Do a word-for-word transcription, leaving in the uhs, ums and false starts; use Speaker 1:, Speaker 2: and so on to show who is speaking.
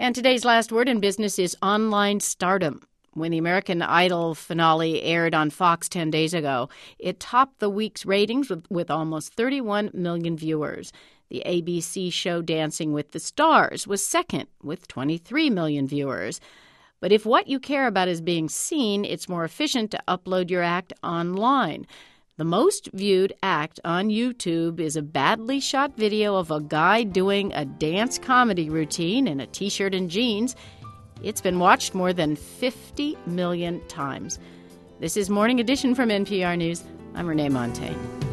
Speaker 1: And today's last word in business is online stardom. When the American Idol finale aired on Fox ten days ago, it topped the week's ratings with, with almost thirty-one million viewers. The A B C show Dancing with the Stars was second with twenty-three million viewers. But if what you care about is being seen, it's more efficient to upload your act online. The most viewed act on YouTube is a badly shot video of a guy doing a dance comedy routine in a t-shirt and jeans. It's been watched more than fifty million times. This is Morning Edition from N P R News. I'm Renee Montagne.